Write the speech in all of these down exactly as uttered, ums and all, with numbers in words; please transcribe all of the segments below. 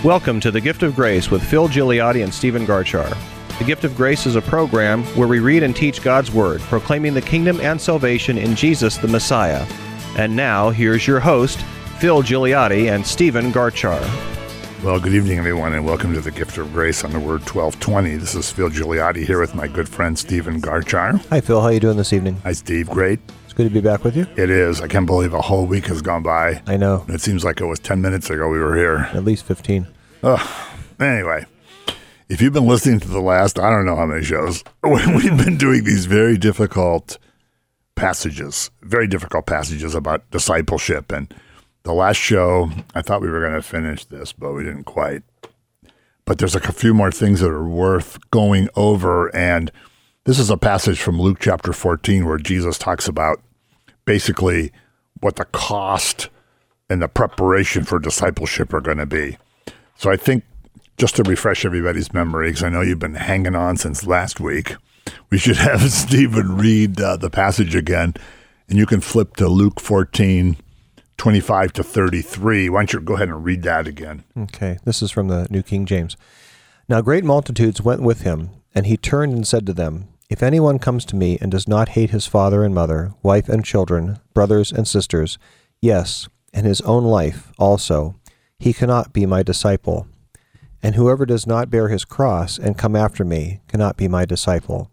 Welcome to The Gift of Grace with Phil Gigliotti and Stephen Garchar. The Gift of Grace is a program where we read and teach God's Word, proclaiming the kingdom and salvation in Jesus the Messiah. And now, here's your host, Phil Gigliotti and Stephen Garchar. Well, good evening, everyone, and welcome to The Gift of Grace on the Word twelve twenty. This is Phil Gigliotti here with my good friend Stephen Garchar. Hi, Phil. How are you doing this evening? Hi, Steve. Great. It's good to be back with you. It is. I can't believe a whole week has gone by. I know. It seems like it was ten minutes ago we were here. At least fifteen. Oh, anyway, if you've been listening to the last, I don't know how many shows, we've been doing these very difficult passages, very difficult passages about discipleship. And the last show, I thought we were going to finish this, but we didn't quite. But there's a few more things that are worth going over. And this is a passage from Luke chapter fourteen where Jesus talks about basically what the cost and the preparation for discipleship are going to be. So I think just to refresh everybody's memory, because I know you've been hanging on since last week, we should have Stephen read uh, the passage again, and you can flip to Luke fourteen, twenty-five to thirty-three. Why don't you go ahead and read that again? Okay, this is from the New King James. Now great multitudes went with him, and he turned and said to them, If anyone comes to me and does not hate his father and mother, wife and children, brothers and sisters, yes, and his own life also, he cannot be my disciple. And whoever does not bear his cross and come after me cannot be my disciple.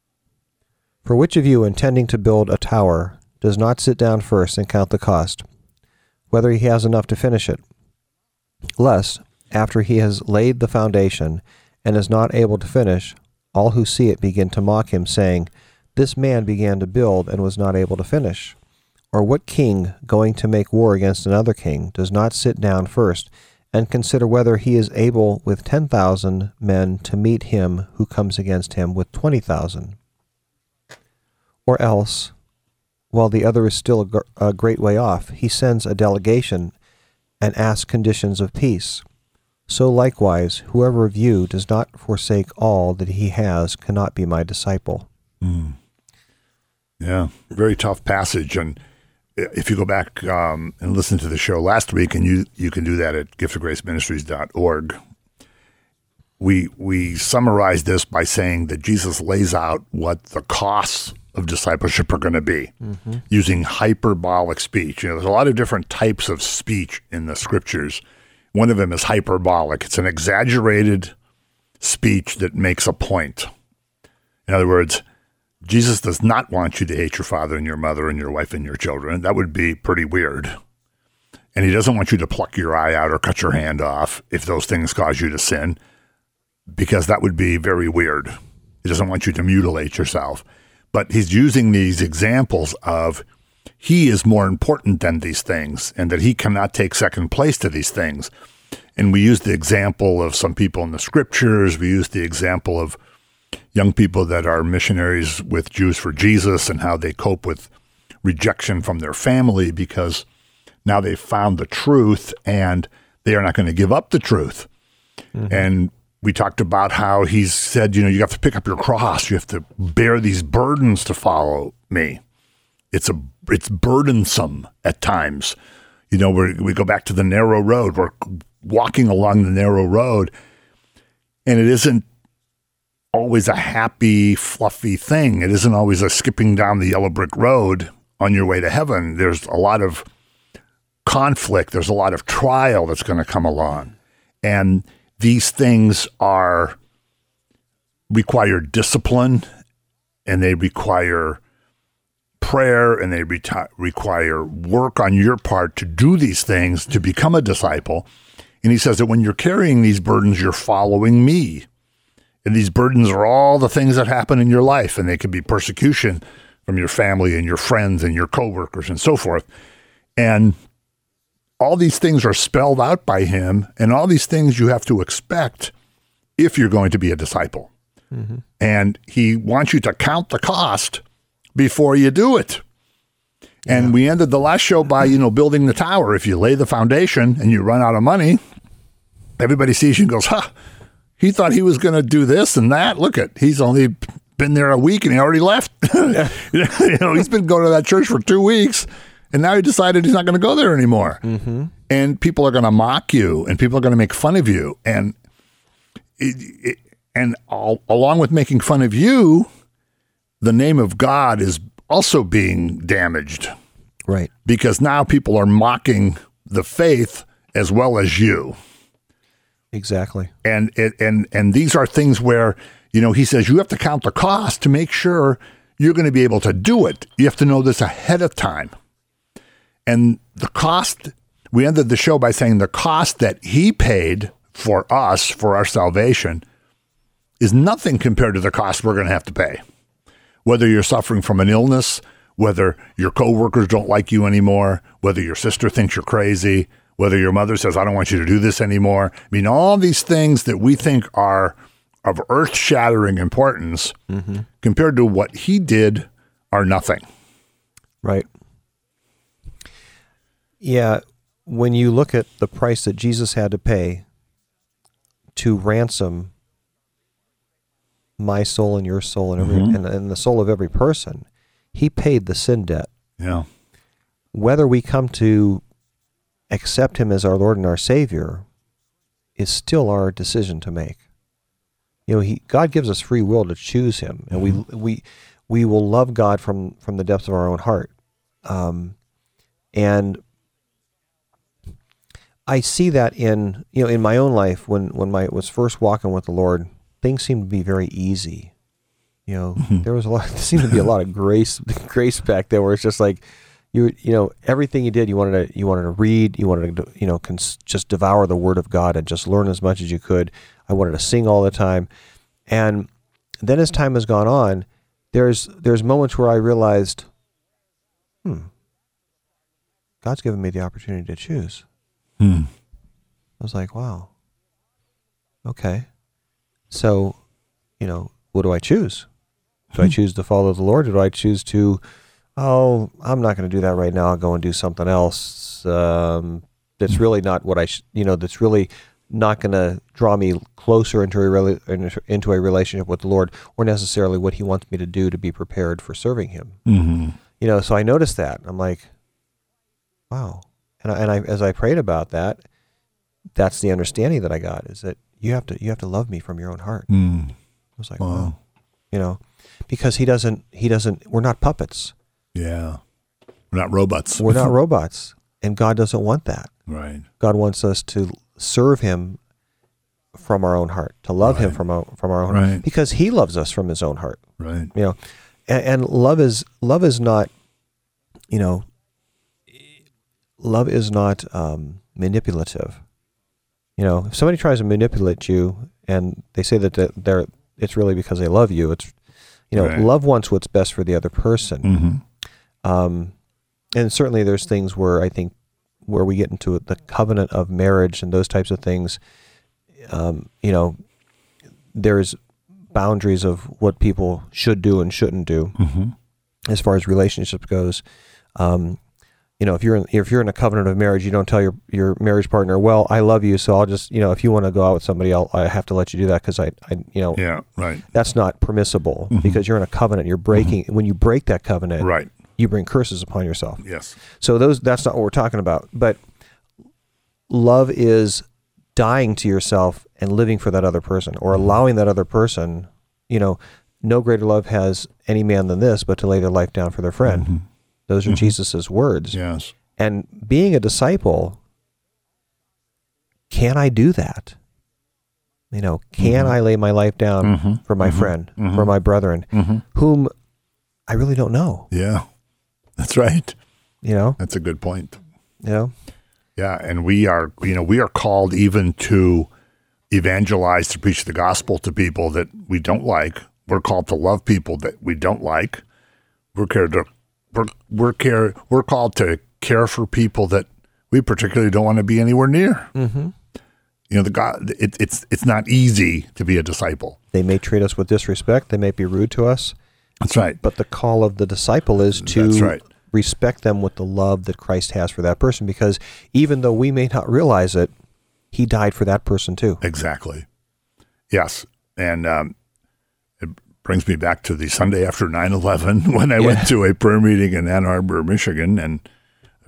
For which of you, intending to build a tower, does not sit down first and count the cost, whether he has enough to finish it? Lest, after he has laid the foundation and is not able to finish, all who see it begin to mock him, saying, This man began to build and was not able to finish. Or what king, going to make war against another king, does not sit down first and consider whether he is able with ten thousand men to meet him who comes against him with twenty thousand? Or else, while the other is still a, gr- a great way off, he sends a delegation and asks conditions of peace. So likewise, whoever of you does not forsake all that he has cannot be my disciple. Mm. Yeah, very tough passage. And if you go back um, and listen to the show last week, and you, you can do that at gift of grace ministries dot org, we we summarized this by saying that Jesus lays out what the costs of discipleship are going to be, mm-hmm. using hyperbolic speech. You know, there's a lot of different types of speech in the scriptures. One of them is hyperbolic. It's an exaggerated speech that makes a point. In other words, Jesus does not want you to hate your father and your mother and your wife and your children. That would be pretty weird. And he doesn't want you to pluck your eye out or cut your hand off if those things cause you to sin, because that would be very weird. He doesn't want you to mutilate yourself. But he's using these examples of he is more important than these things and that he cannot take second place to these things. And we use the example of some people in the scriptures. We use the example of young people that are missionaries with Jews for Jesus and how they cope with rejection from their family because now they've found the truth and they are not going to give up the truth. Mm-hmm. And we talked about how he's said, you know, you have to pick up your cross. You have to bear these burdens to follow me. It's a it's burdensome at times. You know, we we go back to the narrow road. We're walking along the narrow road, and it isn't always a happy, fluffy thing. It isn't always a skipping down the yellow brick road on your way to heaven. There's a lot of conflict. There's a lot of trial that's going to come along. And these things are require discipline, and they require prayer, and they reti- require work on your part to do these things, to become a disciple. And he says that when you're carrying these burdens, you're following me. And these burdens are all the things that happen in your life, and they can be persecution from your family and your friends and your coworkers and so forth. And all these things are spelled out by him, and all these things you have to expect if you're going to be a disciple. Mm-hmm. And he wants you to count the cost before you do it. And yeah. we ended the last show by, you know, building the tower. If you lay the foundation and you run out of money, everybody sees you and goes, huh, he thought he was going to do this and that. Look at, he's only been there a week and he already left. you know, he's been going to that church for two weeks and now he decided he's not going to go there anymore. Mm-hmm. And people are going to mock you, and people are going to make fun of you, and it, it, and all, along with making fun of you, the name of God is also being damaged. Right. Because now people are mocking the faith as well as you. Exactly. And it, and and these are things where, you know, he says you have to count the cost to make sure you're going to be able to do it. You have to know this ahead of time. And the cost, we ended the show by saying the cost that he paid for us, for our salvation, is nothing compared to the cost we're going to have to pay. Whether you're suffering from an illness, whether your coworkers don't like you anymore, whether your sister thinks you're crazy, whether your mother says, I don't want you to do this anymore. I mean, all these things that we think are of earth-shattering importance mm-hmm. compared to what he did are nothing. Right. Yeah, when you look at the price that Jesus had to pay to ransom my soul and your soul and, every, mm-hmm. and, and the soul of every person, he paid the sin debt. Yeah. Whether we come to accept him as our Lord and our Savior is still our decision to make. You know, he God gives us free will to choose him, and mm-hmm. we we we will love God from from the depths of our own heart. Um, and I see that in you know in my own life when when I was first walking with the Lord, things seemed to be very easy. You know, mm-hmm. there was a lot. There seemed to be a lot of grace, grace back there, where it's just like you, you know, everything you did, you wanted to, you wanted to read, you wanted to, you know, cons- just devour the Word of God and just learn as much as you could. I wanted to sing all the time, and then as time has gone on, there's there's moments where I realized, hmm, God's given me the opportunity to choose. Hmm. I was like, wow, okay, so, you know, what do I choose? Do I choose to follow the Lord? Or do I choose to, oh, I'm not going to do that right now. I'll go and do something else. Um, that's really not what I, sh- you know, that's really not going to draw me closer into a, rela- into a relationship with the Lord, or necessarily what he wants me to do to be prepared for serving him. Mm-hmm. You know, so I noticed that. I'm like, wow. And I, and I, as I prayed about that, that's the understanding that I got, is that you have to, you have to love me from your own heart. Mm. I was like, wow. wow, you know, because he doesn't, he doesn't, we're not puppets. Yeah. We're not robots. We're not robots. And God doesn't want that. Right. God wants us to serve him from our own heart, to love right. him from our, from our own right. heart, because he loves us from his own heart. Right. You know, and, and love is, love is not, you know, love is not um, manipulative. You know, if somebody tries to manipulate you and they say that they're, it's really because they love you, it's, you know, right. love wants what's best for the other person. Mm-hmm. Um, and certainly there's things where I think where we get into the covenant of marriage and those types of things, um, you know, there's boundaries of what people should do and shouldn't do mm-hmm. as far as relationships goes. Um, you know, if you're in, if you're in a covenant of marriage, you don't tell your, your marriage partner, well, I love you, so I'll just, you know, if you want to go out with somebody, I'll, I have to let you do that because I, I, you know, yeah, right. that's not permissible mm-hmm. because you're in a covenant. You're breaking, mm-hmm. when you break that covenant, right. you bring curses upon yourself. Yes. So those, that's not what we're talking about. But love is dying to yourself and living for that other person, or allowing that other person, you know, no greater love has any man than this, but to lay their life down for their friend. Mm-hmm. Those are mm-hmm. Jesus's words. Yes. And being a disciple, can I do that? You know, can mm-hmm. I lay my life down mm-hmm. for my mm-hmm. friend, mm-hmm. for my brethren, mm-hmm. whom I really don't know? Yeah, that's right. You know? That's a good point. You know? Yeah, and we are, you know, we are called even to evangelize, to preach the gospel to people that we don't like. We're called to love people that we don't like. We're called to, we're, we're, care, we're called to care for people that we particularly don't want to be anywhere near. Mm-hmm. You know, the God, it, it's it's not easy to be a disciple. They may treat us with disrespect. They may be rude to us. That's right. But the call of the disciple is to That's right. respect them with the love that Christ has for that person, because even though we may not realize it, he died for that person too. Exactly. Yes. And um, it brings me back to the Sunday after nine eleven when I yeah. went to a prayer meeting in Ann Arbor, Michigan, and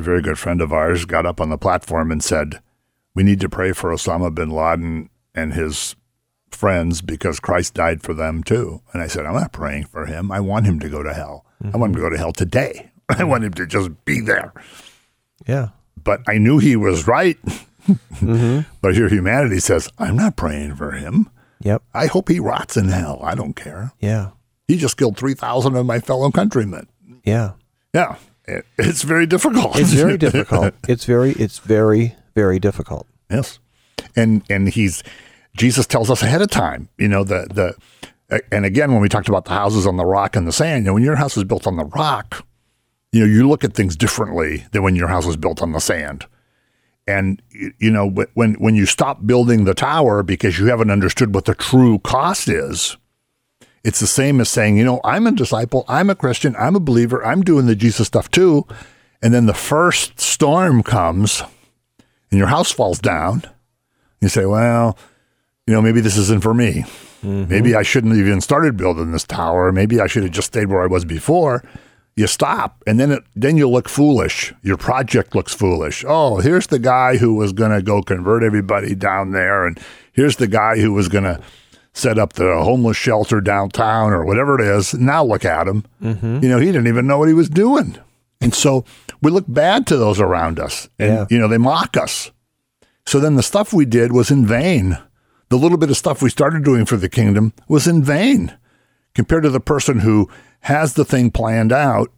a very good friend of ours, got up on the platform and said, we need to pray for Osama bin Laden and his friends because Christ died for them too. And I said, I'm not praying for him. I want him to go to hell. Mm-hmm. I want him to go to hell today. I want him to just be there. Yeah. But I knew he was right. mm-hmm. But here humanity says, I'm not praying for him. Yep. I hope he rots in hell. I don't care. Yeah. He just killed three thousand of my fellow countrymen. Yeah. Yeah. It, it's very difficult. It's very difficult. It's very, it's very, very difficult. Yes. And, and he's, Jesus tells us ahead of time, you know, the, the, and again, when we talked about the houses on the rock and the sand, you know, when your house is built on the rock, you know, you look at things differently than when your house was built on the sand. And, you know, when, when you stop building the tower because you haven't understood what the true cost is, it's the same as saying, you know, I'm a disciple, I'm a Christian, I'm a believer, I'm doing the Jesus stuff too. And then the first storm comes and your house falls down. You say, well, you know, maybe this isn't for me. Mm-hmm. Maybe I shouldn't have even started building this tower. Maybe I should have just stayed where I was before. You stop, and then it, then you look foolish. Your project looks foolish. Oh, here's the guy who was going to go convert everybody down there, and here's the guy who was going to set up the homeless shelter downtown or whatever it is. Now look at him. Mm-hmm. You know, he didn't even know what he was doing. And so we look bad to those around us, and, yeah. you know, they mock us. So then the stuff we did was in vain. The little bit of stuff we started doing for the kingdom was in vain compared to the person who has the thing planned out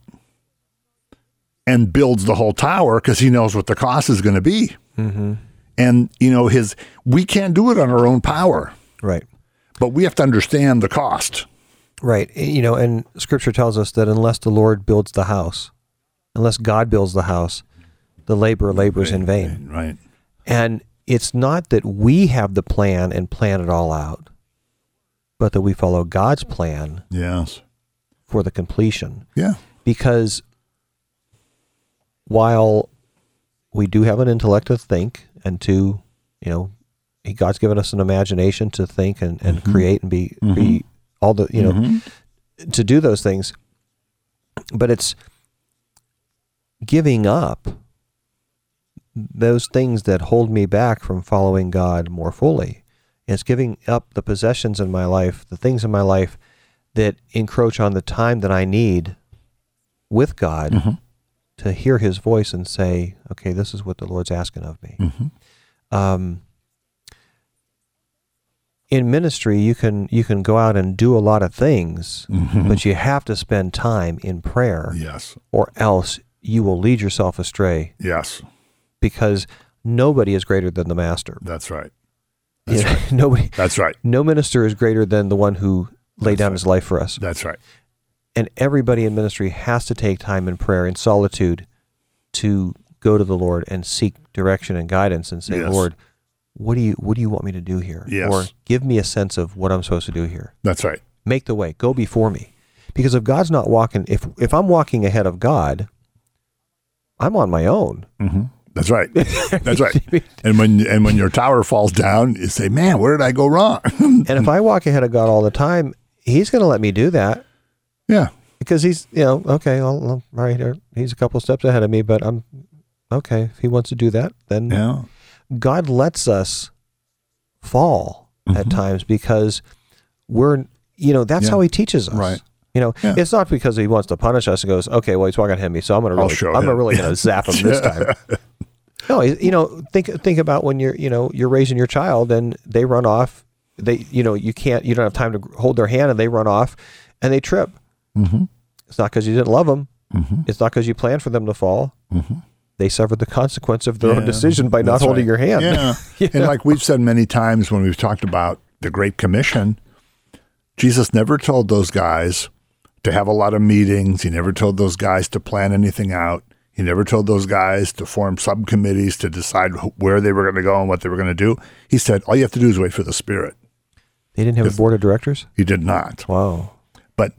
and builds the whole tower because he knows what the cost is going to be. Mm-hmm. And, you know, his we can't do it on our own power. Right. But we have to understand the cost. Right. You know, and Scripture tells us that unless the Lord builds the house, unless God builds the house, the laborer labors right, in vain. Right, right. And it's not that we have the plan and plan it all out, but that we follow God's plan. Yes. For the completion. Yeah. Because while we do have an intellect to think and to, you know, God's given us an imagination to think and, and mm-hmm. create and be, mm-hmm. be all the, you know, mm-hmm. to do those things. But it's giving up those things that hold me back from following God more fully. It's giving up the possessions in my life, the things in my life that encroach on the time that I need with God mm-hmm. to hear his voice and say, okay, this is what the Lord's asking of me. Mm-hmm. Um, in ministry, you can you can go out and do a lot of things, mm-hmm. but you have to spend time in prayer. Yes. Or else you will lead yourself astray. Yes. Because nobody is greater than the master. That's right. That's you know, right. Nobody. That's right. No minister is greater than the one who laid That's down right. his life for us. That's right. And everybody in ministry has to take time in prayer and solitude to go to the Lord and seek direction and guidance and say, yes. Lord, what do you what do you want me to do here? Yes. Or give me a sense of what I'm supposed to do here. That's right. Make the way. Go before me. Because if God's not walking, if if I'm walking ahead of God, I'm on my own. Mm-hmm. That's right. That's right. And when and when your tower falls down, you say, man, where did I go wrong? And if I walk ahead of God all the time, he's going to let me do that. Yeah. Because he's, you know, okay, well, all right, he's a couple steps ahead of me, but I'm, okay, if he wants to do that, then yeah. God lets us fall mm-hmm. at times because we're, you know, that's yeah. how he teaches us. Right. You know, yeah. it's not because he wants to punish us and goes, okay, well, he's walking ahead of me, so I'm going to really, show I'm him. really going to zap him this time. No, you know, think think about when you're, you know, you're raising your child and they run off. They, you know, you can't, you don't have time to hold their hand and they run off and they trip. Mm-hmm. It's not because you didn't love them. Mm-hmm. It's not because you planned for them to fall. Mm-hmm. They suffered the consequence of their yeah, own decision by not holding right. your hand. Yeah. you And know? like we've said many times when we've talked about the Great Commission, Jesus never told those guys to have a lot of meetings. He never told those guys to plan anything out. He never told those guys to form subcommittees to decide where they were going to go and what they were going to do. He said, all you have to do is wait for the Spirit. They didn't have if, a board of directors? He did not. Wow. But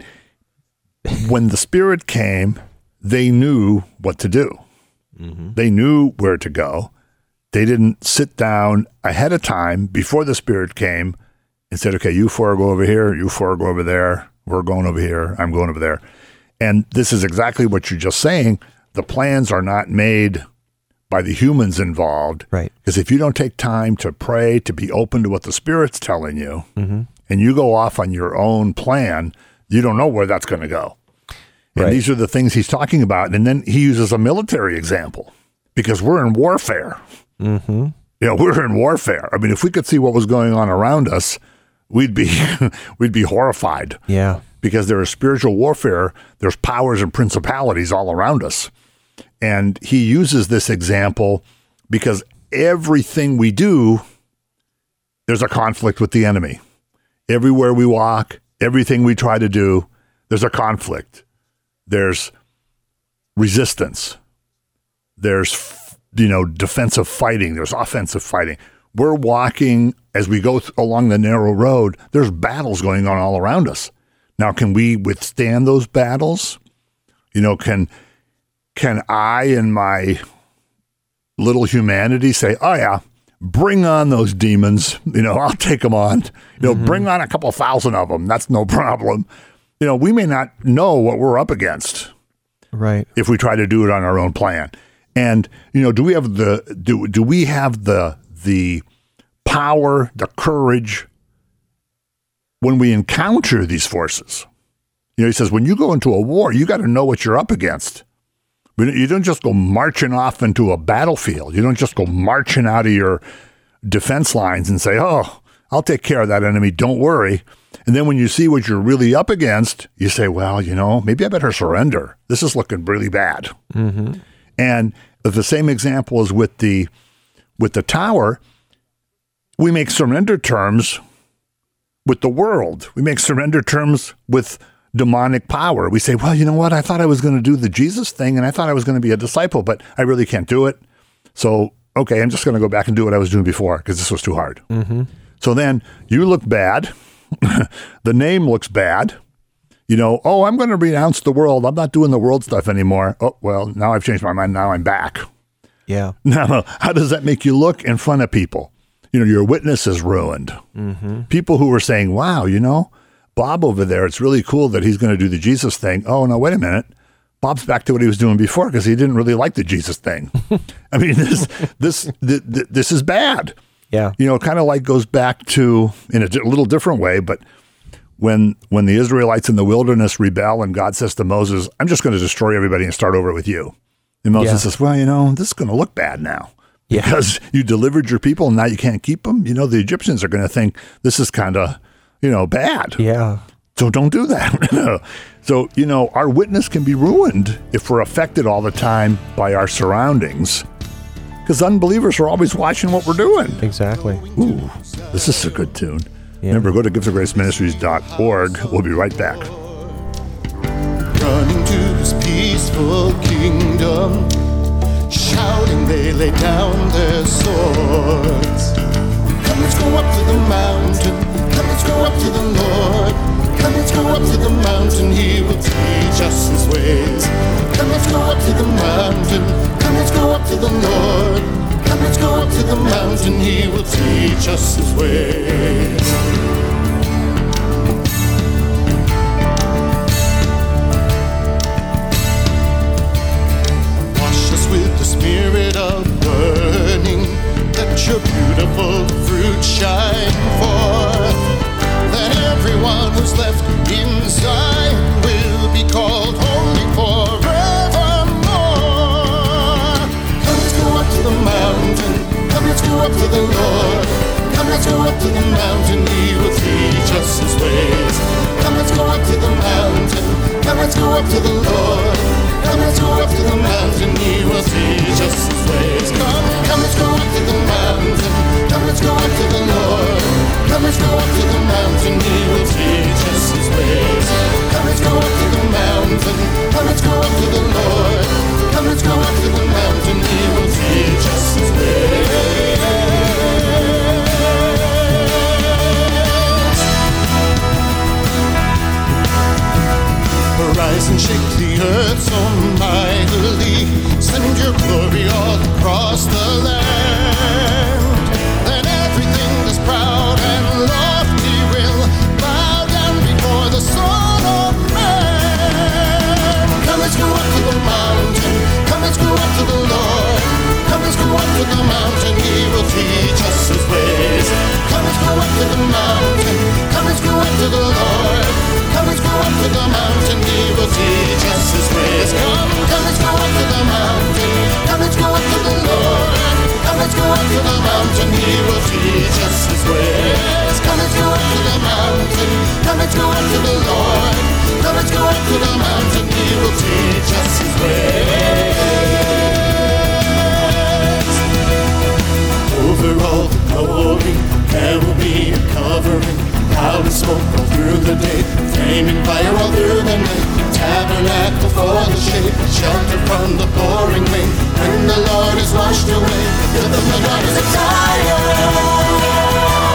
when the Spirit came, they knew what to do. Mm-hmm. They knew where to go. They didn't sit down ahead of time before the Spirit came and said, okay, you four go over here, you four go over there, we're going over here, I'm going over there. And this is exactly what you're just saying. the plans are not made by the humans involved. Right. Because if you don't take time to pray, to be open to what the Spirit's telling you, Mm-hmm. and you go off on your own plan, you don't know where that's going to go. And Right. these are the things he's talking about. And then he uses a military example because we're in warfare. Mm-hmm. You know, we're in warfare. I mean, if we could see what was going on around us, we'd be we'd be horrified. Yeah. Because there is spiritual warfare. There's powers and principalities all around us. And he uses this example because everything we do, there's a conflict with the enemy. Everywhere we walk, everything we try to do, there's a conflict. There's resistance. There's, you know, defensive fighting. There's offensive fighting. We're walking as we go th- along the narrow road. There's battles going on all around us. Now, can we withstand those battles? You know, can can I in my little humanity say, oh, yeah, bring on those demons. You know, I'll take them on. You know, mm-hmm. bring on a couple thousand of them. That's no problem. You know, we may not know what we're up against. Right. If we try to do it on our own plan. And, you know, do we have the do do we have the the power, the courage when we encounter these forces? You know, he says, when you go into a war, you got to know what you're up against. You don't just go marching off into a battlefield. You don't just go marching out of your defense lines and say, oh, I'll take care of that enemy. Don't worry. And then when you see what you're really up against, you say, well, you know, maybe I better surrender. This is looking really bad. Mm-hmm. And the same example is with the with the tower. We make surrender terms with the world. We make surrender terms with demonic power. We say, well, you know what? I thought I was going to do the Jesus thing, and I thought I was going to be a disciple, but I really can't do it. So, okay, I'm just going to go back and do what I was doing before because this was too hard. Mm-hmm. So then you look bad. The name looks bad. You know, oh, I'm going to renounce the world. I'm not doing the world stuff anymore. Oh, well, now I've changed my mind. Now I'm back. Yeah. Now, how does that make you look in front of people? You know, your witness is ruined. Mm-hmm. People who were saying, wow, you know, Bob over there, it's really cool that he's going to do the Jesus thing. Oh, no, wait a minute. Bob's back to what he was doing before because he didn't really like the Jesus thing. I mean, this this th- th- this is bad. Yeah. You know, it kind of like goes back to, in a, d- a little different way, but when when the Israelites in the wilderness rebel and God says to Moses, I'm just going to destroy everybody and start over with you. And Moses Yeah. says, well, you know, this is going to look bad now. Yeah. Because you delivered your people and now you can't keep them. You know, the Egyptians are going to think this is kind of, you know, bad. Yeah. So don't do that. So, you know, our witness can be ruined if we're affected all the time by our surroundings. Because unbelievers are always watching what we're doing. Exactly. Ooh, this is a good tune. Yeah. Remember, go to gift of grace ministries dot org. We'll be right back. Running to his peaceful kingdom, shouting they lay down their swords. Come, let's go up to the mountain. Come, let's go up to the Lord. Come, let's go up to the mountain. He will teach us his ways. Come, let's go up to the mountain. Come, let's go up to the Lord. Come, let's go up to the mountain. He will teach us his ways. With the spirit of burning, let your beautiful fruit shine forth. Then everyone who's left inside will be called holy forevermore. Come, let's go up to the mountain. Come, let's go up to the Lord. Come, let's go up to the mountain. He will teach us his ways. Come, let's go up to the mountain. Come, let's go up to the Lord. Come, let's go up to the mountain, he will teach us his ways. Come, come, let's go up to the mountain. Come, let's go up to the Lord. Come, let's go up to the mountain, he will teach us his ways. Come, let's go up to the mountain. Come, let's go up to the Lord. Come, let's go up to the mountain, he will teach us his ways. Rise and shake the earth so mightily. Send your glory all across the land. Then everything that's proud and lofty will bow down before the Son of Man. Come, let's go up to the mountain. his ways. Come, let's go up to the mountain. Come, let's go up to the Lord. Come, let's go up to the mountain. He will teach us his ways. Over all the glory, there will be a covering. Cloud and smoke all through the day, flaming fire all through the night. Tabernacle for the shade, shelter from the pouring rain. When the Lord is washed away, the filth of the daughters of Zion.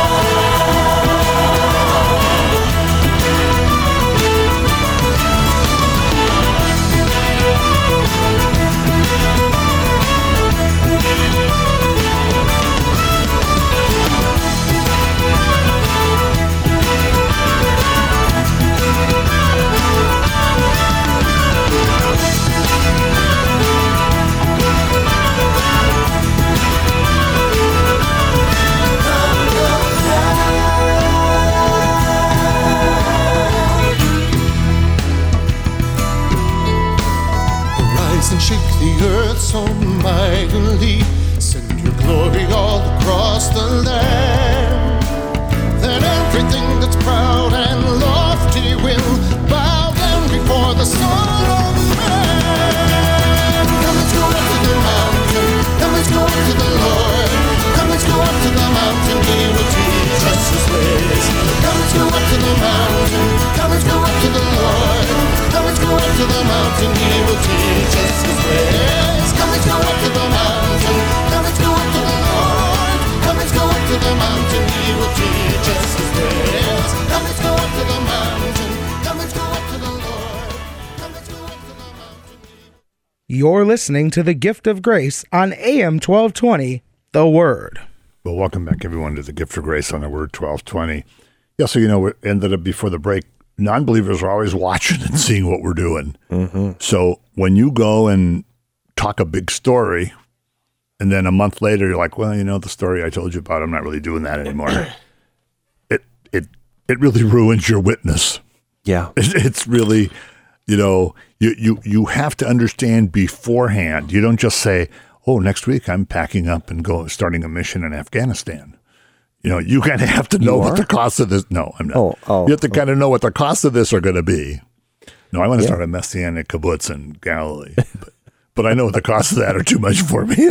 And shake the earth so mightily, send your glory all across the land. Then everything that's proud and lofty will bow down before the Son of Man. Come, let's go up to the mountain. Come, let's go up to the Lord. Come, let's go up to the mountain. He will teach us his ways. Come, let's go up to the mountain. Come, let's go up to the Lord. Come, let's go up to the mountain. He will teach us his ways. Come, let's go up to the mountain. Come, let's go up to the Lord. Come, let's go up to the mountain. He will teach us his ways. Come, let's go up to the mountain. Come, let's go up to the Lord. Come, let's go up to the mountain. You're listening to The Gift of Grace on A M twelve twenty, The Word. Well, welcome back, everyone, to The Gift of Grace on the Word twelve twenty. Yeah, so, you know, we ended up before the break. Non-believers are always watching and seeing what we're doing. Mm-hmm. So when you go and talk a big story, and then a month later you're like, well, you know, the story I told you about, I'm not really doing that anymore. it it it really ruins your witness. Yeah. It, it's really, you know, you, you, you have to understand beforehand. You don't just say, oh, next week I'm packing up and go starting a mission in Afghanistan. You know, you kind of have to know what the costs of this. No, I'm not. Oh, oh, you have to oh. kind of know what the costs of this are going to be. No, I want to Yeah. start a Messianic kibbutz in Galilee, but, but I know what the costs of that are too much for me.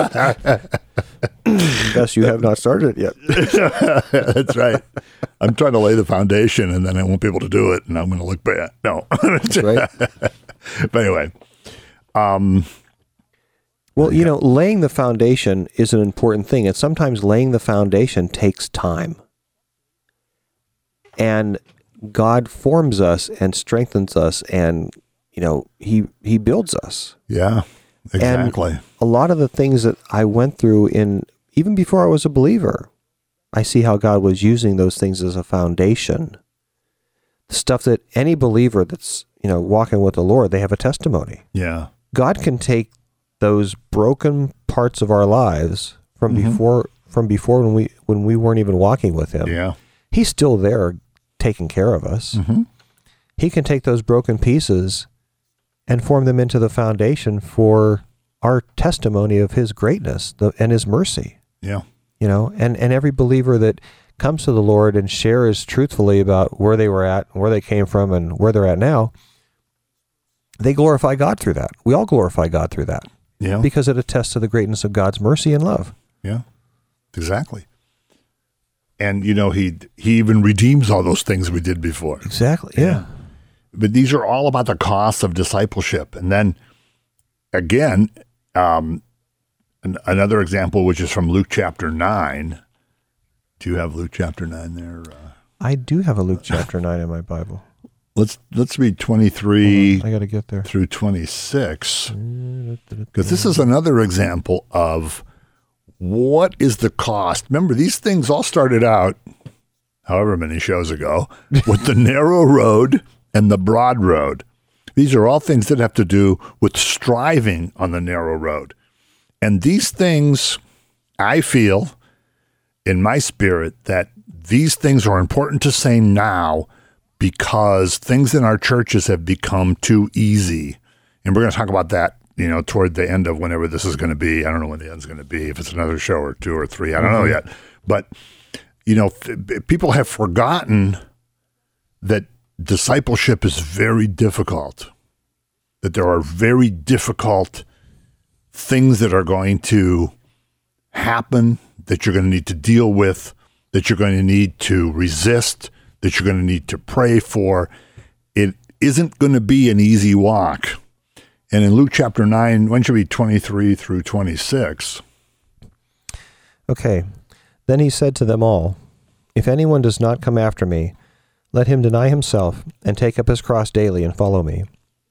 Guess you have not started it yet. That's right. I'm trying to lay the foundation, and then I won't be able to do it, and I'm going to look bad. No, That's right. But anyway, um, Well, you know, laying the foundation is an important thing, and sometimes laying the foundation takes time. And God forms us and strengthens us, and, you know, he he builds us. yeah, exactly. And a lot of the things that I went through in, even before I was a believer, I see how God was using those things as a foundation. The stuff that any believer that's, you know, walking with the Lord, they have a testimony. Yeah, God can take those broken parts of our lives from Mhm. before from before when we when we weren't even walking with him. yeah. He's still there taking care of us. Mm-hmm. He can take those broken pieces and form them into the foundation for our testimony of his greatness the, and his mercy. Yeah. You know, and, and every believer that comes to the Lord and shares truthfully about where they were at, where they came from, and where they're at now, they glorify God through that. We all glorify God through that. Yeah. Because it attests to the greatness of God's mercy and love. Yeah, exactly. And, you know, he he even redeems all those things we did before. Exactly. Yeah. But these are all about the cost of discipleship. And then, again, um, an, another example, which is from Luke chapter nine. Do you have Luke chapter nine there? Uh, I do have a Luke chapter nine in my Bible. let's let's read twenty-three I got to get there. through twenty-six. Because this is another example of what is the cost. Remember, these things all started out, however many shows ago, with the narrow road and the broad road. These are all things that have to do with striving on the narrow road. And these things, I feel in my spirit that these things are important to say now because things in our churches have become too easy. And we're going to talk about that, you know, toward the end of whenever this is going to be. I don't know when the end's going to be, if it's another show or two or three. I don't mm-hmm. know yet. But you know, f- people have forgotten that discipleship is very difficult, that there are very difficult things that are going to happen, that you're going to need to deal with, that you're going to need to resist, that you're going to need to pray for. It isn't going to be an easy walk. And in Luke chapter nine, when should be twenty-three through twenty-six? Okay. Then he said to them all, "If anyone does not come after me, let him deny himself and take up his cross daily and follow me.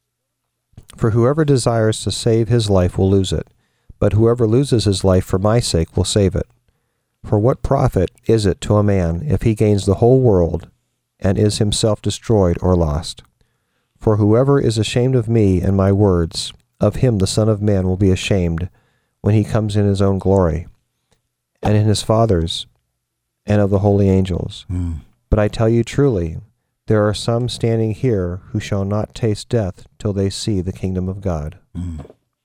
For whoever desires to save his life will lose it, but whoever loses his life for my sake will save it. For what profit is it to a man if he gains the whole world and is himself destroyed or lost? For whoever is ashamed of me and my words, of him the Son of Man will be ashamed when he comes in his own glory, and in his Father's, and of the holy angels. Mm. But I tell you truly, there are some standing here who shall not taste death till they see the kingdom of God." Mm.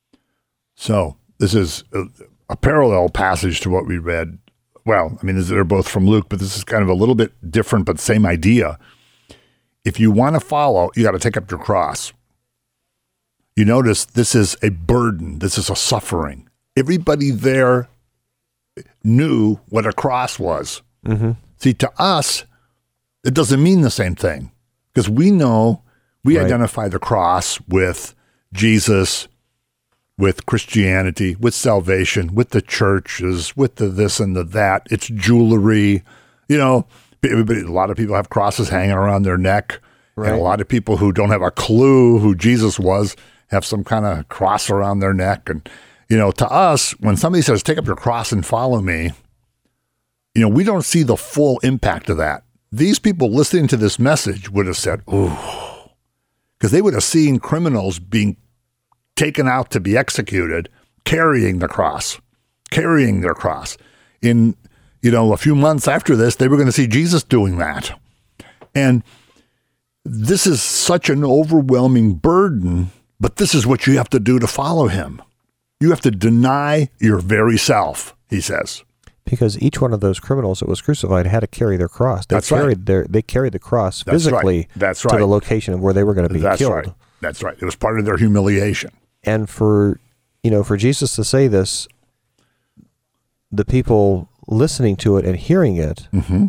So this is a, a parallel passage to what we read. Well, I mean, they're both from Luke, but this is kind of a little bit different, but same idea. If you want to follow, you got to take up your cross. You notice this is a burden. This is a suffering. Everybody there knew what a cross was. Mm-hmm. See, to us, it doesn't mean the same thing, because we know, we right. identify the cross with Jesus, with Christianity, with salvation, with the churches, with the this and the that. It's jewelry. You know, everybody, a lot of people have crosses hanging around their neck. Right. And a lot of people who don't have a clue who Jesus was have some kind of cross around their neck. And, you know, to us, when somebody says, take up your cross and follow me, you know, we don't see the full impact of that. These people listening to this message would have said, ooh, because they would have seen criminals being taken out to be executed, carrying the cross, carrying their cross. In, you know, a few months after this, they were going to see Jesus doing that. And this is such an overwhelming burden, but this is what you have to do to follow him. You have to deny your very self, he says. Because each one of those criminals that was crucified had to carry their cross. They That's carried right. their they carried the cross That's physically right. That's right. to the location of where they were going to be That's killed. Right. That's right. It was part of their humiliation. And for you know, for Jesus to say this, the people listening to it and hearing it, mm-hmm.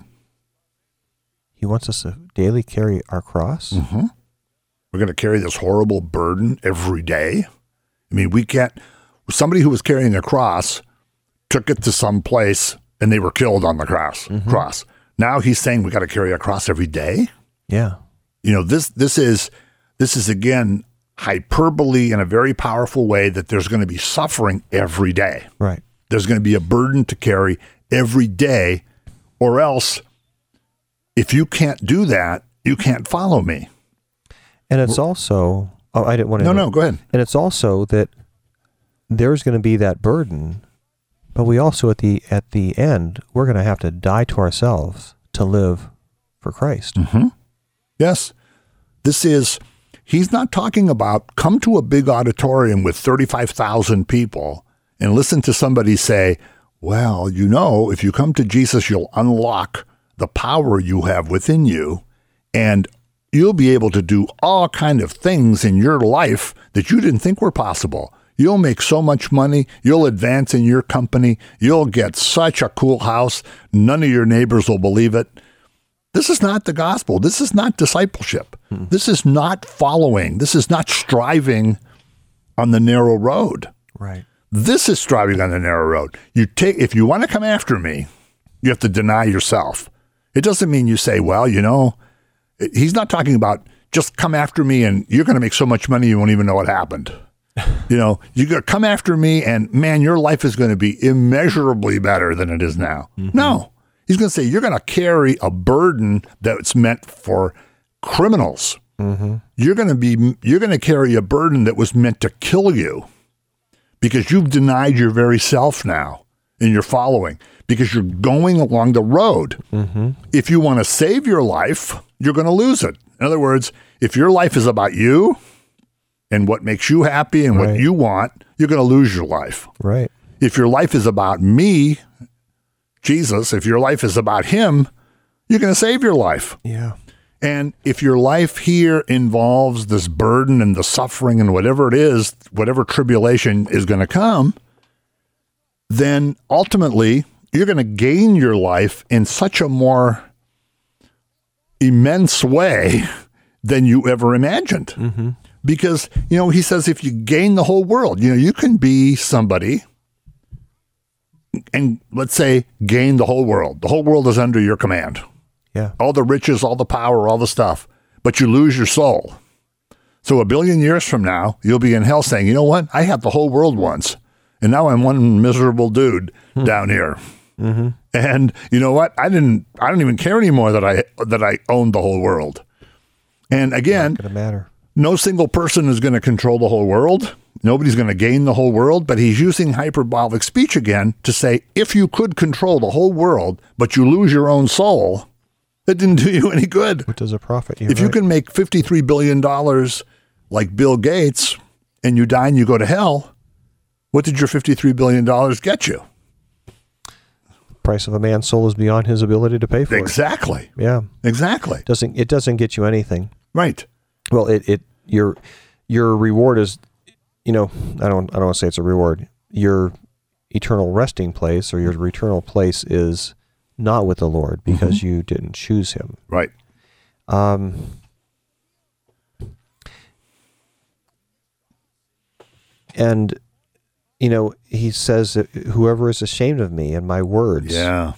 he wants us to daily carry our cross. Mm-hmm. We're going to carry this horrible burden every day. I mean, we can't. Somebody who was carrying a cross took it to some place and they were killed on the cross. Mm-hmm. Cross. Now he's saying we got to carry a cross every day. Yeah. You know, this this is this is again hyperbole in a very powerful way, that there's going to be suffering every day. Right. There's going to be a burden to carry every day, or else if you can't do that, you can't follow me. And it's also, oh, I didn't want to. No, know. no, go ahead. And it's also that there's going to be that burden, but we also at the at the end, we're going to have to die to ourselves to live for Christ. Mm-hmm. Yes. This is, he's not talking about come to a big auditorium with thirty-five thousand people and listen to somebody say, well, you know, if you come to Jesus, you'll unlock the power you have within you, and you'll be able to do all kind of things in your life that you didn't think were possible. You'll make so much money. You'll advance in your company. You'll get such a cool house. None of your neighbors will believe it. This is not the gospel. This is not discipleship. Hmm. This is not following. This is not striving on the narrow road. Right. This is striving on the narrow road. You take, if you want to come after me, you have to deny yourself. It doesn't mean you say, well, you know, he's not talking about just come after me and you're going to make so much money you won't even know what happened. You know, you got to come after me and man, your life is going to be immeasurably better than it is now. Mm-hmm. No, he's going to say you're going to carry a burden that's meant for criminals. Mm-hmm. You're going to be, you're going to carry a burden that was meant to kill you because you've denied your very self now in your following, because you're going along the road. Mm-hmm. If you want to save your life, you're going to lose it. In other words, if your life is about you and what makes you happy and right. what you want, you're going to lose your life. Right. If your life is about me, Jesus, if your life is about him, you're going to save your life. Yeah. And if your life here involves this burden and the suffering and whatever it is, whatever tribulation is going to come, then ultimately you're going to gain your life in such a more immense way than you ever imagined. Mm-hmm. Because, you know, he says if you gain the whole world, you know, you can be somebody and let's say gain the whole world. The whole world is under your command. Yeah. All the riches, all the power, all the stuff, but you lose your soul. So a billion years from now, you'll be in hell saying, you know what? I had the whole world once, and now I'm one miserable dude hmm. down here. Mm-hmm. And you know what? I didn't. I don't even care anymore that I that I owned the whole world. And again, not gonna matter. No single person is going to control the whole world. Nobody's going to gain the whole world. But he's using hyperbolic speech again to say, if you could control the whole world, but you lose your own soul, it didn't do you any good. What does a profit? You're if right. you can make fifty-three billion dollars like Bill Gates and you die and you go to hell, what did your fifty-three billion dollars get you? Price of a man's soul is beyond his ability to pay for exactly. it. Yeah. Exactly. Doesn't it doesn't get you anything. Right. Well, it, it your your reward is, you know, I don't I don't want to say it's a reward. Your eternal resting place or your eternal place is not with the Lord because mm-hmm. you didn't choose him. Right. Um and you know, he says that whoever is ashamed of me and my words. Yeah.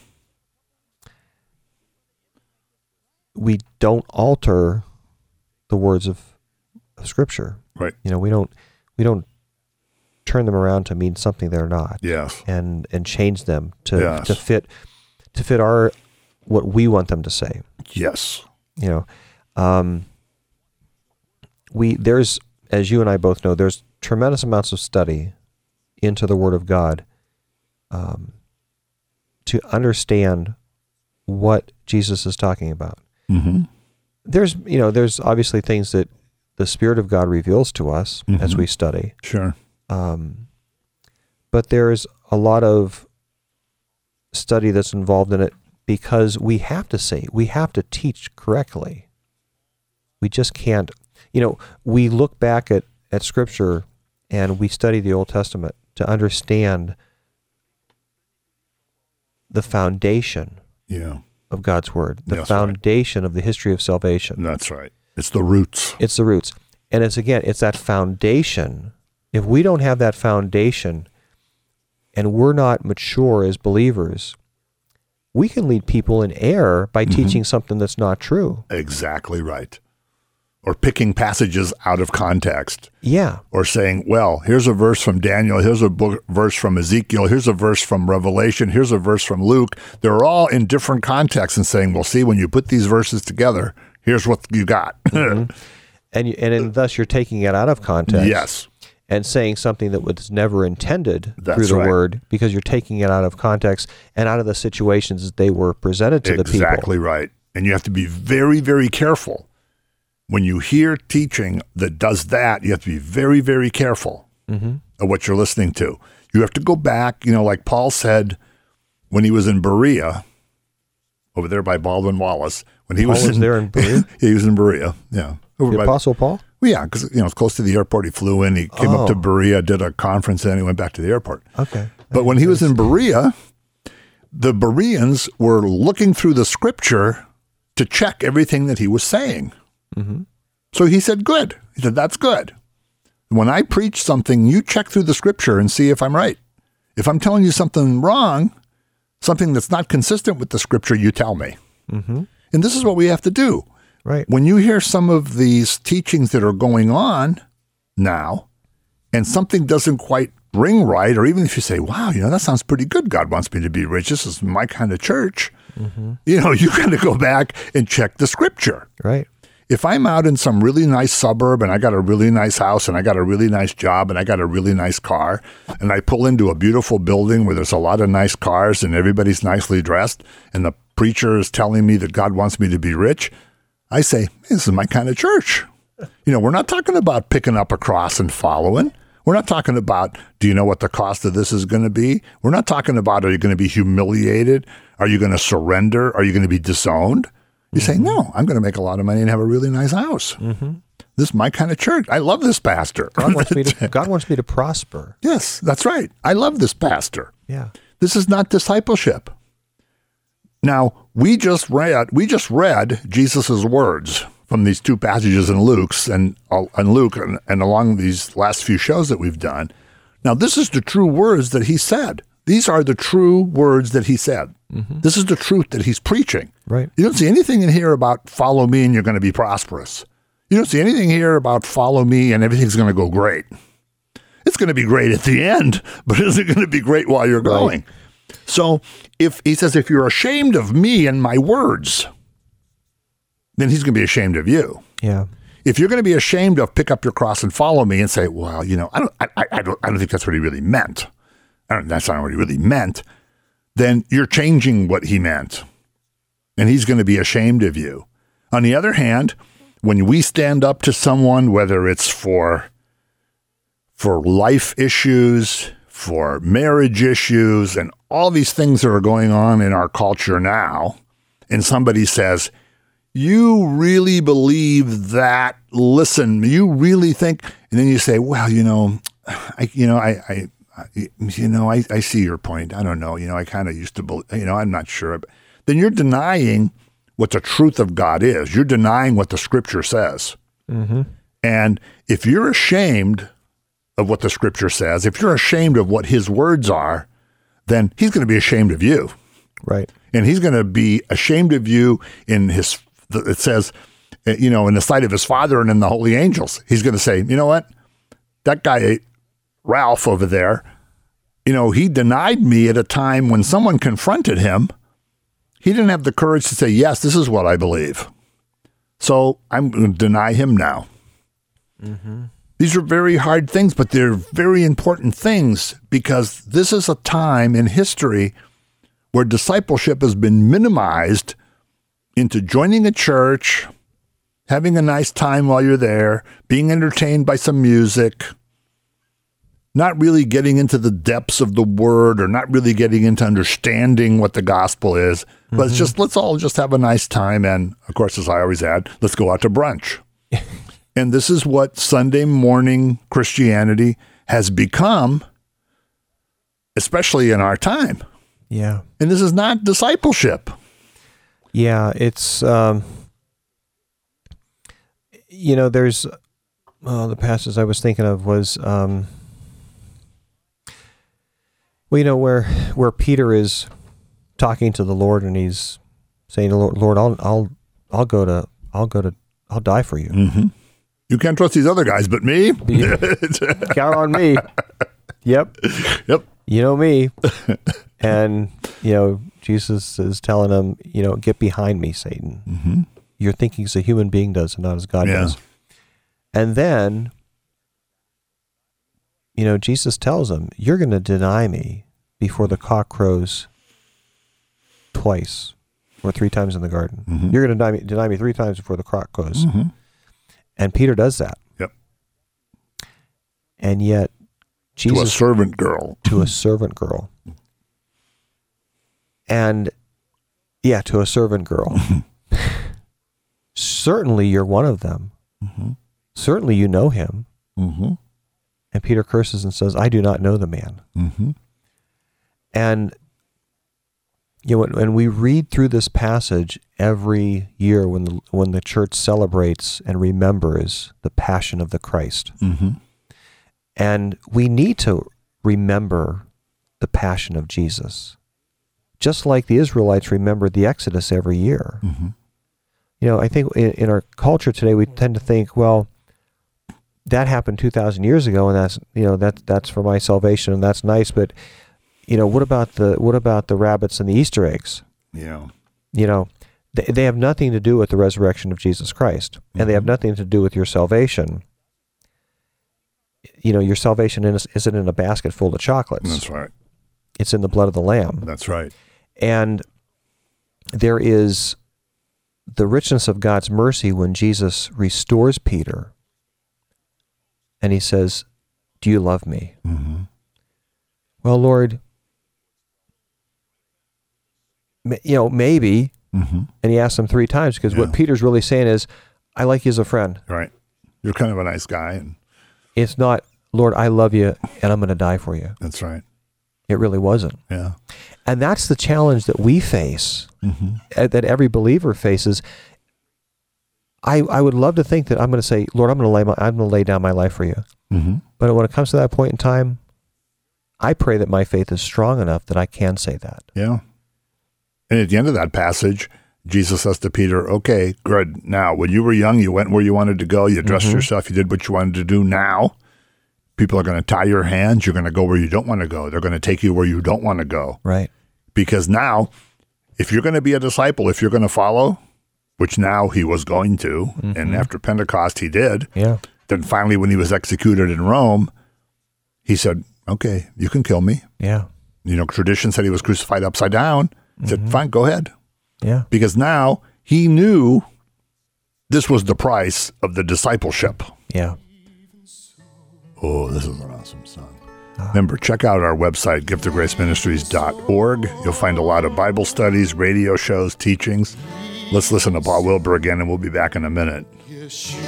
We don't alter the words of, of Scripture. Right. You know, we don't we don't turn them around to mean something they're not. Yes. And and change them to yes. to fit to fit our what we want them to say. Yes. You know, um, we there's as you and I both know, there's tremendous amounts of study into the Word of God um, to understand what Jesus is talking about. Mm-hmm. There's, you know, there's obviously things that the Spirit of God reveals to us mm-hmm. as we study. Sure. Um, but there's a lot of study that's involved in it because we have to say, we have to teach correctly. We just can't, you know, we look back at, at Scripture and we study the Old Testament to understand the foundation yeah. of God's Word, the That's foundation right. of the history of salvation. That's right. It's the roots. It's the roots. And it's, again, it's that foundation. If we don't have that foundation and we're not mature as believers, we can lead people in error by mm-hmm. teaching something that's not true. Exactly right. Or picking passages out of context. Yeah. Or saying, well, here's a verse from Daniel, here's a book, verse from Ezekiel, here's a verse from Revelation, here's a verse from Luke. They're all in different contexts and saying, well, see, when you put these verses together, here's what you got. mm-hmm. And you, and in, thus you're taking it out of context. Yes. And saying something that was never intended That's through the right. Word because you're taking it out of context and out of the situations that they were presented to exactly the people. Exactly right. And you have to be very, very careful. When you hear teaching that does that, you have to be very, very careful mm-hmm. of what you're listening to. You have to go back, you know, like Paul said when he was in Berea, over there by Baldwin Wallace. When he Paul was, was in, there in Berea? He was in Berea, yeah. Over the by, Apostle Paul? Well, yeah, because, you know, it's close to the airport. He flew in, he came oh. up to Berea, did a conference, and he went back to the airport. Okay. But when he was in Berea, the Bereans were looking through the Scripture to check everything that he was saying. Mm-hmm. So he said, good. He said, that's good. When I preach something, you check through the Scripture and see if I'm right. If I'm telling you something wrong, something that's not consistent with the Scripture, you tell me. Mm-hmm. And this is what we have to do. Right. When you hear some of these teachings that are going on now, and something doesn't quite ring right, or even if you say, wow, you know, that sounds pretty good. God wants me to be rich. This is my kind of church. Mm-hmm. You know, you got to go back and check the Scripture. Right. If I'm out in some really nice suburb and I got a really nice house and I got a really nice job and I got a really nice car and I pull into a beautiful building where there's a lot of nice cars and everybody's nicely dressed and the preacher is telling me that God wants me to be rich, I say, this is my kind of church. You know, we're not talking about picking up a cross and following. We're not talking about, do you know what the cost of this is going to be? We're not talking about, are you going to be humiliated? Are you going to surrender? Are you going to be disowned? You mm-hmm. say, no, I'm going to make a lot of money and have a really nice house. Mm-hmm. This is my kind of church. I love this pastor. God wants me to, God wants me to prosper. Yes, that's right. I love this pastor. Yeah. This is not discipleship. Now, we just read, we just read Jesus' words from these two passages in Luke's and, uh, and Luke and, and along these last few shows that we've done. Now, this is the true words that he said. These are the true words that he said. Mm-hmm. This is the truth that he's preaching. Right. You don't see anything in here about follow me and you're going to be prosperous. You don't see anything here about follow me and everything's going to go great. It's going to be great at the end, but is it going to be great while you're going? Right. So if he says, if you're ashamed of me and my words, then he's going to be ashamed of you. Yeah. If you're going to be ashamed of pick up your cross and follow me and say, well, you know, I don't, I, I don't, I don't think that's what he really meant. I don't, that's not what he really meant. Then you're changing what he meant, and he's going to be ashamed of you. On the other hand, when we stand up to someone, whether it's for for life issues, for marriage issues, and all these things that are going on in our culture now, and somebody says, you really believe that, listen, you really think, and then you say, well, you know, I, you know, I, I, I you know, I, I see your point. I don't know. You know, I kind of used to believe, you know, I'm not sure. But then you're denying what the truth of God is. You're denying what the scripture says. Mm-hmm. And if you're ashamed of what the scripture says, if you're ashamed of what his words are, then he's going to be ashamed of you. Right. And he's going to be ashamed of you in his, it says, you know, in the sight of his Father and in the holy angels. He's going to say, you know what? That guy, Ralph over there, you know, he denied me at a time when someone confronted him. He didn't have the courage to say, yes, this is what I believe. So I'm going to deny him now. Mm-hmm. These are very hard things, but they're very important things because this is a time in history where discipleship has been minimized into joining a church, having a nice time while you're there, being entertained by some music, not really getting into the depths of the word or not really getting into understanding what the gospel is, but mm-hmm. it's just, let's all just have a nice time. And of course, as I always add, let's go out to brunch. And this is what Sunday morning Christianity has become, especially in our time. Yeah. And this is not discipleship. Yeah, it's, um, you know, there's, uh, the passage I was thinking of was, um, well, you know, where where Peter is talking to the Lord and he's saying, Lord, Lord I'll, I'll, I'll go to, I'll go to, I'll die for you. Mm-hmm. You can't trust these other guys, but me? Count on me. Yep. Yep. You know me. And, you know, Jesus is telling him, you know, get behind me, Satan. Mm-hmm. You're thinking as a human being does and not as God yeah. does. And then, you know, Jesus tells him, you're going to deny me before the cock crows twice or three times in the garden. Mm-hmm. You're going to deny me, deny me three times before the cock crows. Mm-hmm. And Peter does that. Yep. And yet, Jesus... To a servant girl. To a servant girl. And, yeah, to a servant girl. Certainly you're one of them. Mm-hmm. Certainly you know him. Mm-hmm. And Peter curses and says, I do not know the man. Mm-hmm. And, you know, when we read through this passage every year when the, when the church celebrates and remembers the passion of the Christ. Mm-hmm. And we need to remember the passion of Jesus, just like the Israelites remembered the Exodus every year. Mm-hmm. You know, I think in, in our culture today, we tend to think, well, that happened two thousand years ago, and that's, you know, that, that's for my salvation, and that's nice, but, you know, what about the what about the rabbits and the Easter eggs? Yeah. You know, they, they have nothing to do with the resurrection of Jesus Christ, mm-hmm. and they have nothing to do with your salvation. You know, your salvation isn't in a basket full of chocolates. That's right. It's in the blood of the Lamb. That's right. And there is the richness of God's mercy when Jesus restores Peter, and he says, do you love me? Mm-hmm. Well, Lord, you know, maybe. Mm-hmm. And he asked him three times because Yeah. what Peter's really saying is, I like you as a friend. Right. You're kind of a nice guy. And It's not, Lord, I love you and I'm going to die for you. that's right. It really wasn't. Yeah. And that's the challenge that we face, Mm-hmm. uh, that every believer faces. I, I would love to think that I'm going to say, Lord, I'm going to lay my, I'm going to lay down my life for you. Mm-hmm. But when it comes to that point in time, I pray that my faith is strong enough that I can say that. Yeah. And at the end of that passage, Jesus says to Peter, okay, good. Now, when you were young, you went where you wanted to go. You dressed Mm-hmm. yourself. You did what you wanted to do. Now, people are going to tie your hands. You're going to go where you don't want to go. They're going to take you where you don't want to go. Right. Because now, if you're going to be a disciple, if you're going to follow, which now he was going to, Mm-hmm. and after Pentecost he did, Yeah. then finally when he was executed in Rome, he said, okay, you can kill me. Yeah. You know, tradition said he was crucified upside down. He Mm-hmm. said, fine, go ahead. Yeah. Because now he knew this was the price of the discipleship. Yeah. Oh, this is an awesome song. Remember, check out our website, gift of grace ministries dot org. You'll find a lot of Bible studies, radio shows, teachings. Let's listen to Paul Wilbur again, and we'll be back in a minute. Yeshua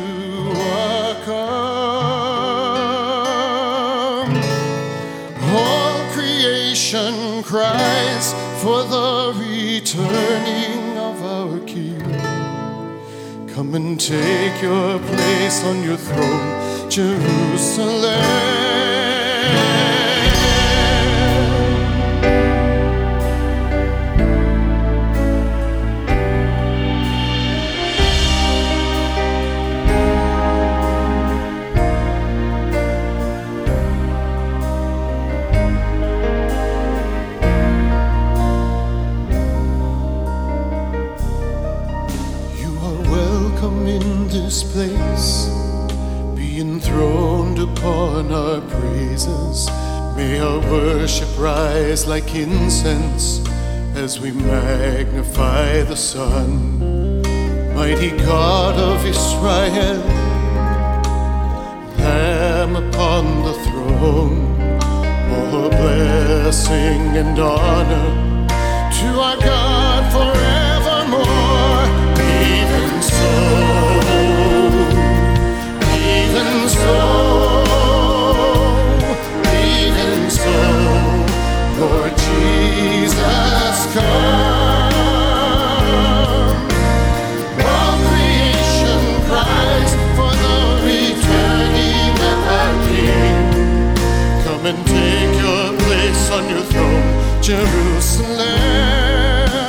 come. All creation cries for the returning of our King. Come and take your place on your throne, Jerusalem. This place be enthroned upon our praises. May our worship rise like incense as we magnify the Son. Mighty God of Israel, Lamb upon the throne, all blessing and honor to our God forevermore. Even so, even so, even so, Lord Jesus, come. All creation cries for the returning of our King. Come and take your place on your throne, Jerusalem.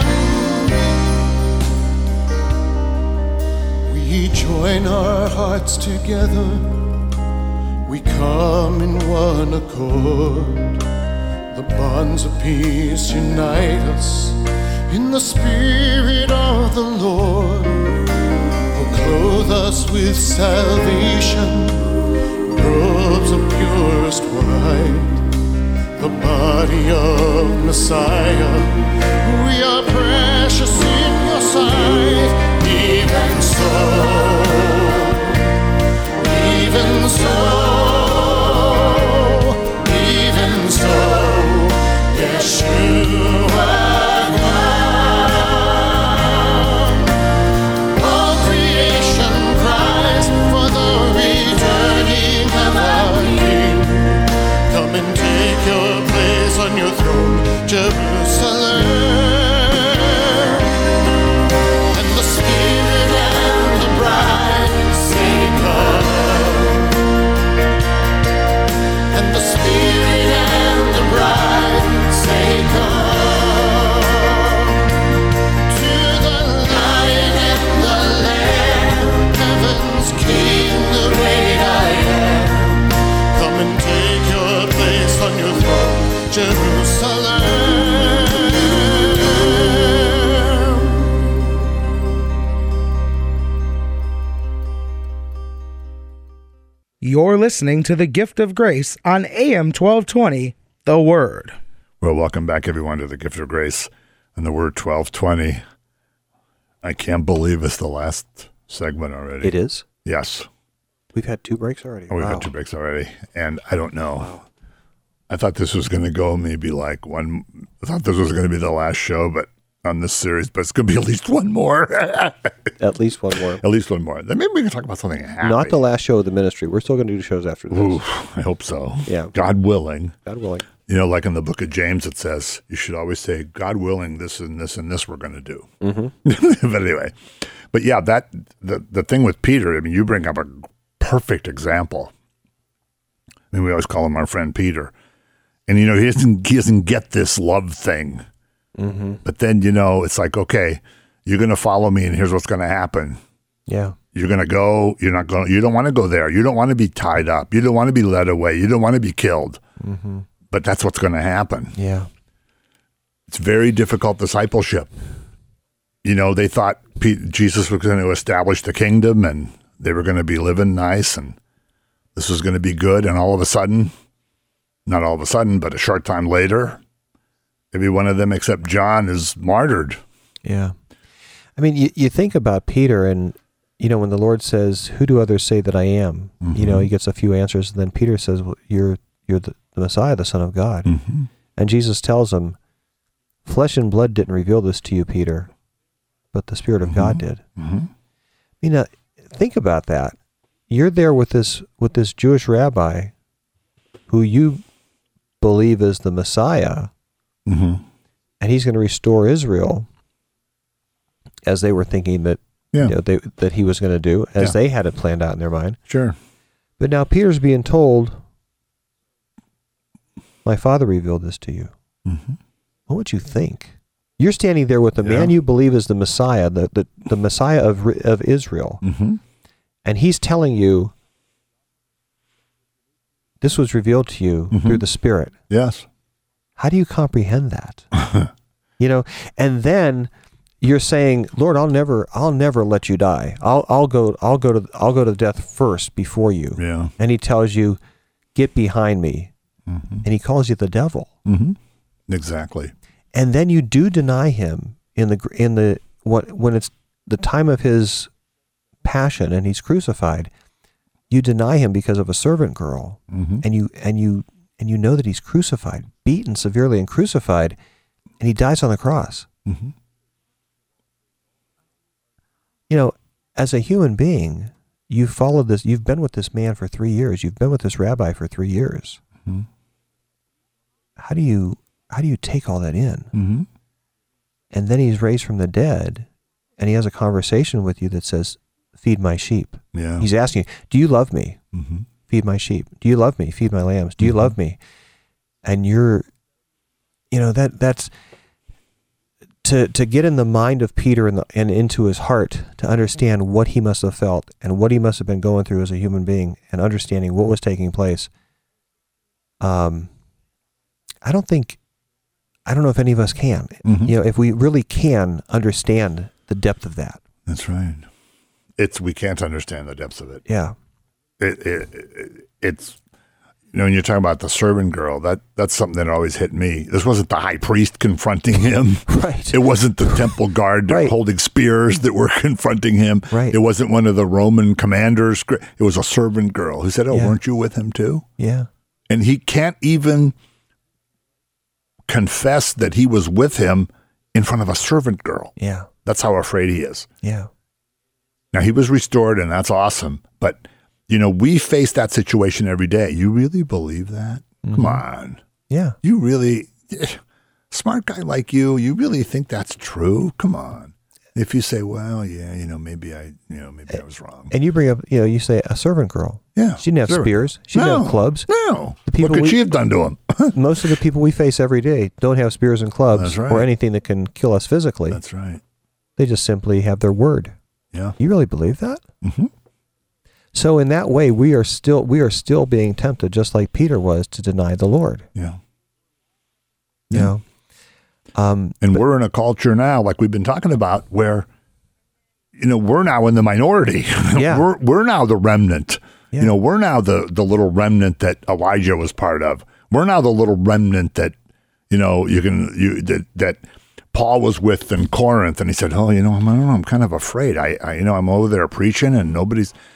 We join our hearts together, we come in one accord. The bonds of peace unite us in the Spirit of the Lord. Oh, clothe us with salvation, robes of purest white, the body of Messiah. We are precious in your sight. Even so, even so, even so, Yeshua come. All creation cries for the returning of our King. Come and take your place on your throne, Jerusalem. Jerusalem. You're listening to The Gift of Grace on A M twelve twenty, The Word. Well, welcome back, everyone, to the Gift of Grace and the Word twelve twenty. I can't believe it's the last segment already. It is? Yes. We've had two breaks already. Oh, we've Wow. had two breaks already, and I don't know. I thought this was going to go maybe like one. I thought this was going to be the last show, but on this series, but it's going to be at least one more. At least one more. At least one more. Then maybe we can talk about something happy. Not the last show of the ministry. We're still going to do shows after this. Ooh, I hope so. Yeah. God willing. God willing. You know, like in the book of James, it says you should always say, God willing, this and this and this we're going to do. Mm-hmm. But anyway, but yeah, that the, the thing with Peter, I mean, you bring up a perfect example. I mean, we always call him our friend Peter. And, you know, he doesn't, he doesn't get this love thing. Mm-hmm. But then, you know, it's like, okay, you're going to follow me and here's what's going to happen. Yeah. You're going to go, you're not going, you don't want to go there. You don't want to be tied up. You don't want to be led away. You don't want to be killed. Mm-hmm. But that's what's going to happen. Yeah. It's very difficult discipleship. You know, they thought P- Jesus was going to establish the kingdom and they were going to be living nice and this was going to be good. And all of a sudden, not all of a sudden, but a short time later, every one of them except John is martyred. Yeah. I mean, you, you think about Peter and, you know, when the Lord says, who do others say that I am? Mm-hmm. You know, he gets a few answers. And then Peter says, well, you're, you're the, the Messiah, the Son of God. Mm-hmm. And Jesus tells him, flesh and blood didn't reveal this to you, Peter, but the Spirit of mm-hmm. God did. Mm-hmm. You know, think about that. You're there with this, with this Jewish rabbi who you believe is the Messiah, mm-hmm. and he's going to restore Israel as they were thinking that yeah. you know, they, that he was going to do, as yeah. they had it planned out in their mind. Sure. But now Peter's being told, my Father revealed this to you. Mm-hmm. What would you think? You're standing there with the yeah. man you believe is the Messiah, the, the, the Messiah of of Israel, mm-hmm. and he's telling you, this was revealed to you mm-hmm. through the Spirit. Yes. How do you comprehend that? You know, and then you're saying, Lord, I'll never, I'll never let you die. I'll, I'll go, I'll go to, I'll go to death first before you. Yeah. And he tells you, get behind me, mm-hmm. and he calls you the devil. Mm-hmm. Exactly. And then you do deny him in the in the what when it's the time of his passion and he's crucified. You deny him because of a servant girl, mm-hmm. and you and you and you know that he's crucified, beaten severely and crucified, and he dies on the cross. Mm-hmm. You know, as a human being, you've followed this. You've been with this man for three years. You've been with this rabbi for three years. Mm-hmm. How do you how do you take all that in? Mm-hmm. And then he's raised from the dead, and he has a conversation with you that says, feed my sheep. Yeah. He's asking you, do you love me? Mm-hmm. Feed my sheep. Do you love me? Feed my lambs. Do you mm-hmm. love me? And you're, you know, that that's, to to get in the mind of Peter and, the, and into his heart, to understand what he must have felt and what he must have been going through as a human being and understanding what was taking place. Um, I don't think, I don't know if any of us can. Mm-hmm. You know, if we really can understand the depth of that. That's right. It's we can't understand the depths of it. Yeah, it, it, it it's you know when you're talking about the servant girl, that that's something that always hit me. This wasn't the high priest confronting him, right? It wasn't the temple guard right. holding spears that were confronting him, right? It wasn't one of the Roman commanders. It was a servant girl who said, "Oh, yeah. weren't you with him too?" Yeah, and he can't even confess that he was with him in front of a servant girl. Yeah, that's how afraid he is. Yeah. Now, he was restored, and that's awesome. But, you know, we face that situation every day. You really believe that? Mm-hmm. Come on. Yeah. You really, smart guy like you, you really think that's true? Come on. If you say, well, yeah, you know, maybe I, you know, maybe I was wrong. And you bring up, you know, you say a servant girl. Yeah. She didn't have servant. spears. She didn't no, have clubs. No. The people what could we, she have done to him? Most of the people we face every day don't have spears and clubs right. or anything that can kill us physically. That's right. They just simply have their word. Yeah. You really believe that? Mm-hmm. So in that way, we are still we are still being tempted, just like Peter was, to deny the Lord. Yeah. You yeah. know? Um, and but, we're in a culture now, like we've been talking about, where, you know, we're now in the minority. Yeah. we're we're now the remnant. Yeah. You know, we're now the, the little remnant that Elijah was part of. We're now the little remnant that, you know, you can you that that Paul was with in Corinth, and he said, "Oh, you know, I'm, I don't know, I'm kind of afraid. I, I, you know, I'm over there preaching, and nobody's."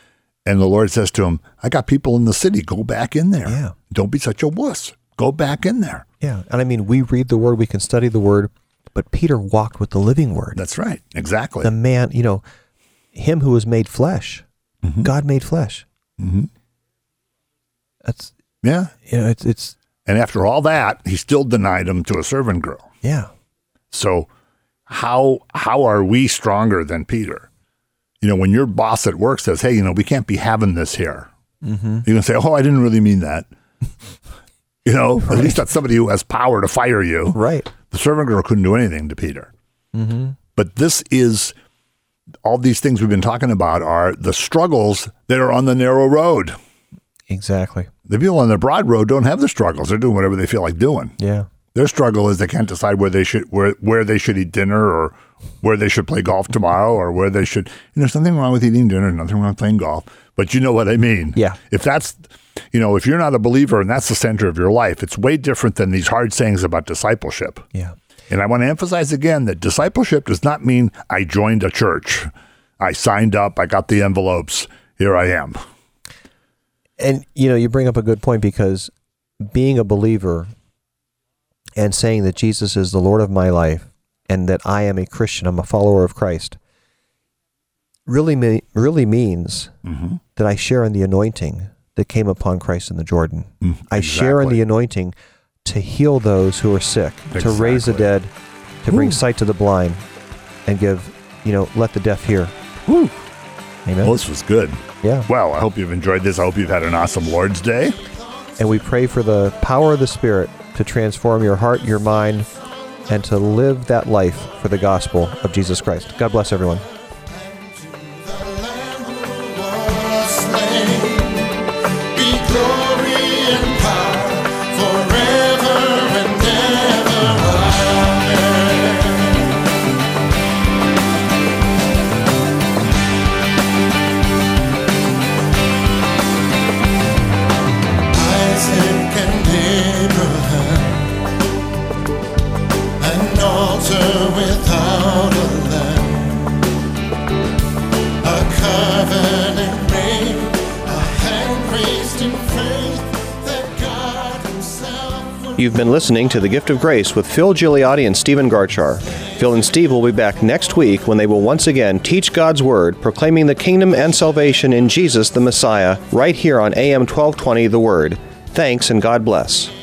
And the Lord says to him, I got people in the city. Go back in there. Yeah. Don't be such a wuss. Go back in there. Yeah. And I mean, we read the word, we can study the word, but Peter walked with the living word. That's right. Exactly. The man, you know, him who was made flesh, mm-hmm. God made flesh. Mm-hmm. That's, yeah. You know, it's, it's, and after all that, he still denied him to a servant girl. Yeah. So how, how are we stronger than Peter? You know, when your boss at work says, hey, you know, we can't be having this here. Mm-hmm. You can say, oh, I didn't really mean that. You know, right. At least that's somebody who has power to fire you. Right. The servant girl couldn't do anything to Peter. Mm-hmm. But this is, all these things we've been talking about are the struggles that are on the narrow road. Exactly. The people on the broad road don't have the struggles. They're doing whatever they feel like doing. Yeah. Their struggle is they can't decide where they should where where they should eat dinner or where they should play golf tomorrow or where they should. You know, there's nothing wrong with eating dinner, nothing wrong with playing golf. But you know what I mean. Yeah. If that's, you know, if you're not a believer and that's the center of your life, it's way different than these hard sayings about discipleship. Yeah. And I want to emphasize again that discipleship does not mean I joined a church. I signed up. I got the envelopes. Here I am. And, you know, you bring up a good point because being a believer and saying that Jesus is the Lord of my life and that I am a Christian, I'm a follower of Christ, really me- really means mm-hmm. that I share in the anointing that came upon Christ in the Jordan. Mm, exactly. I share in the anointing to heal those who are sick, exactly. to raise the dead, to bring Ooh. sight to the blind, and give, you know, let the deaf hear. Woo. Amen. Well, this was good. Yeah. Well, I hope you've enjoyed this. I hope you've had an awesome Lord's Day. And we pray for the power of the Spirit to transform your heart, your mind, and to live that life for the gospel of Jesus Christ. God bless everyone. You've been listening to The Gift of Grace with Phil Gigliotti and Stephen Garchar. Phil and Steve will be back next week when they will once again teach God's Word, proclaiming the kingdom and salvation in Jesus the Messiah, right here on A M twelve twenty The Word. Thanks and God bless.